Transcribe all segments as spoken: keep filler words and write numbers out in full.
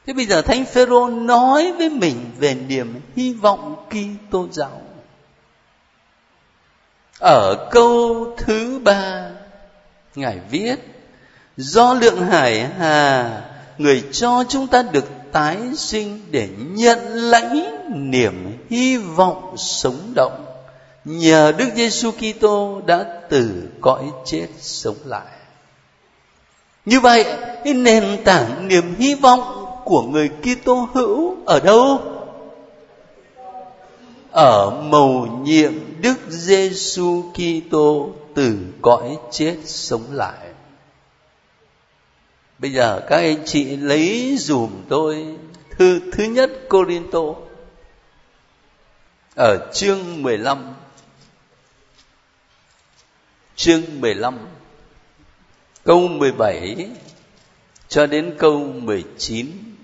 Thế bây giờ Thánh Phêrô nói với mình về niềm hy vọng Kitô giáo. Ở câu thứ ba, Ngài viết: do lượng hải hà, người cho chúng ta được tái sinh để nhận lãnh niềm hy vọng sống động, nhờ Đức Giêsu Kitô đã từ cõi chết sống lại. Như vậy, cái nền tảng niềm hy vọng của người Kitô hữu ở đâu? Ở mầu nhiệm Đức Giêsu Kitô từ cõi chết sống lại. Bây giờ các anh chị lấy dùm tôi thư thứ nhất Cô-rinh-tô ở chương mười lăm. Chương mười lăm câu mười bảy cho đến câu mười chín.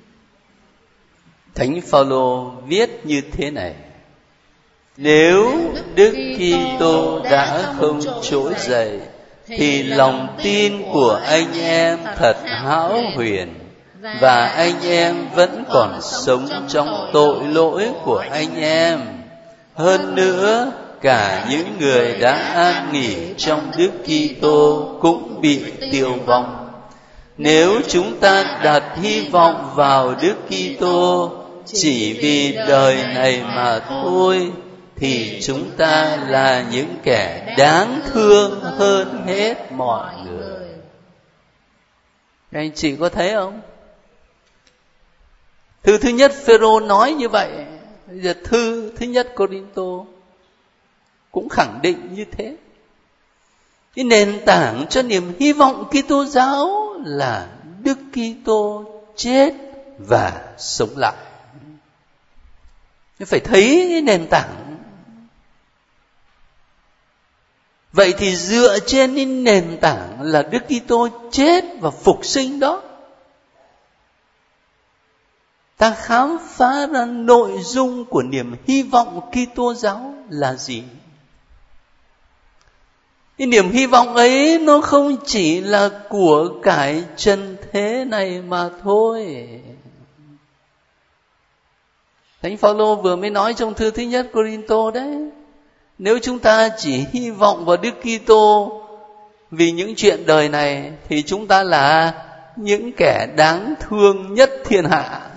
Thánh Phaolô viết như thế này: nếu Đức Kitô đã không trỗi dậy, thì lòng tin của anh em thật hão huyền, và anh em vẫn còn sống trong tội lỗi của anh em. Hơn nữa, cả những người đã an nghỉ trong Đức Kitô cũng bị tiêu vong. Nếu chúng ta đặt hy vọng vào Đức Kitô chỉ vì đời này mà thôi, thì chúng ta là những kẻ đáng thương hơn hết mọi người. Các anh chị có thấy không? Thư thứ nhất Phêrô nói như vậy. Bây giờ thư thứ nhất Cô-rinh-tô cũng khẳng định như thế. Cái nền tảng cho niềm hy vọng Kitô giáo là Đức Kitô chết và sống lại. Phải thấy cái nền tảng. Vậy thì dựa trên cái nền tảng là Đức Kitô chết và phục sinh đó, ta khám phá ra nội dung của niềm hy vọng Kitô giáo là gì? Cái niềm hy vọng ấy nó không chỉ là của cải trần thế này mà thôi. Thánh Phaolô vừa mới nói trong thư thứ nhất Cô-rinh-tô đấy. Nếu chúng ta chỉ hy vọng vào Đức Kitô vì những chuyện đời này, thì chúng ta là những kẻ đáng thương nhất thiên hạ.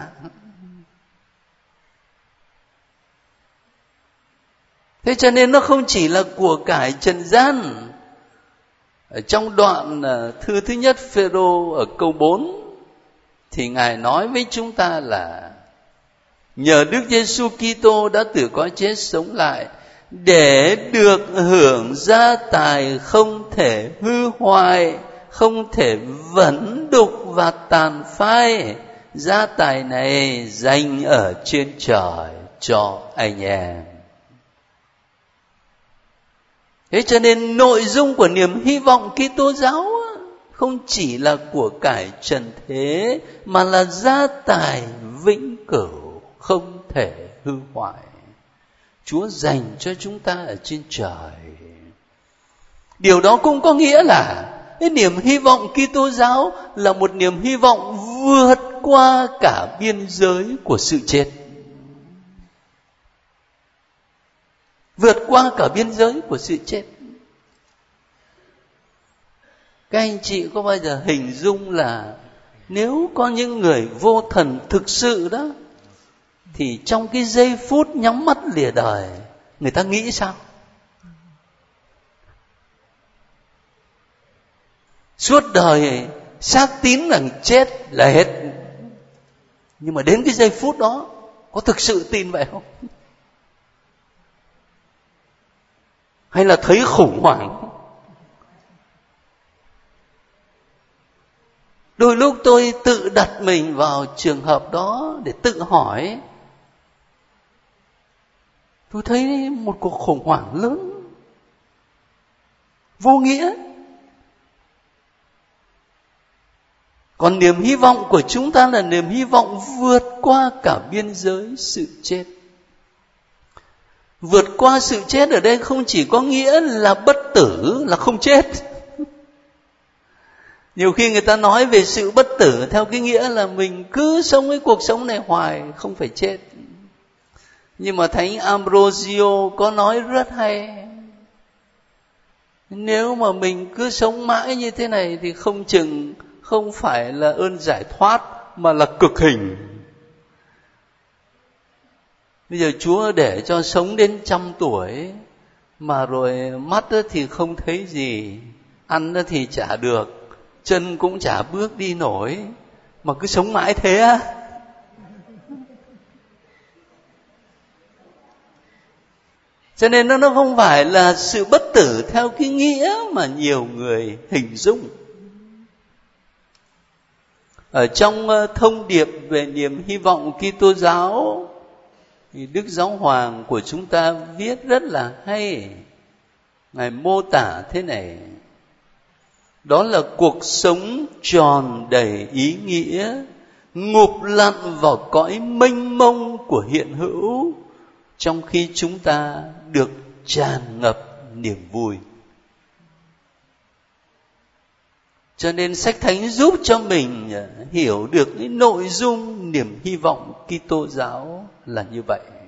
Thế cho nên nó không chỉ là của cải trần gian. Ở trong đoạn thư thứ nhất Phêrô ở câu bốn thì Ngài nói với chúng ta là nhờ Đức Giêsu Kitô đã từ cõi chết sống lại, để được hưởng gia tài không thể hư hoại, không thể vẫn đục và tàn phai. Gia tài này dành ở trên trời cho anh em. Thế cho nên nội dung của niềm hy vọng Kitô giáo không chỉ là của cải trần thế, mà là gia tài vĩnh cửu không thể hư hoại, Chúa dành cho chúng ta ở trên trời. Điều đó cũng có nghĩa là cái niềm hy vọng Kitô giáo là một niềm hy vọng vượt qua cả biên giới của sự chết. Vượt qua cả biên giới của sự chết. Các anh chị có bao giờ hình dung là nếu có những người vô thần thực sự đó, thì trong cái giây phút nhắm mắt lìa đời, người ta nghĩ sao? Suốt đời xác tín rằng chết là hết. Nhưng mà đến cái giây phút đó, có thực sự tin vậy không? Hay là thấy khủng hoảng? Đôi lúc tôi tự đặt mình vào trường hợp đó để tự hỏi. Tôi thấy một cuộc khủng hoảng lớn, vô nghĩa. Còn niềm hy vọng của chúng ta là niềm hy vọng vượt qua cả biên giới sự chết. Vượt qua sự chết ở đây không chỉ có nghĩa là bất tử, là không chết. Nhiều khi người ta nói về sự bất tử theo cái nghĩa là mình cứ sống cái cuộc sống này hoài, không phải chết. Nhưng mà Thánh Ambrosio có nói rất hay. Nếu mà mình cứ sống mãi như thế này thì không chừng không phải là ơn giải thoát mà là cực hình. Bây giờ Chúa để cho sống đến trăm tuổi mà rồi mắt thì không thấy gì, ăn thì chả được, chân cũng chả bước đi nổi, mà cứ sống mãi thế á. Cho nên nó nó không phải là sự bất tử theo cái nghĩa mà nhiều người hình dung. Ở trong thông điệp về niềm hy vọng Kitô giáo thì Đức Giáo Hoàng của chúng ta viết rất là hay. Ngài mô tả thế này: đó là cuộc sống tròn đầy ý nghĩa, ngụp lặn vào cõi mênh mông của hiện hữu, trong khi chúng ta được tràn ngập niềm vui. Cho nên sách thánh giúp cho mình hiểu được cái nội dung niềm hy vọng Kitô giáo là như vậy.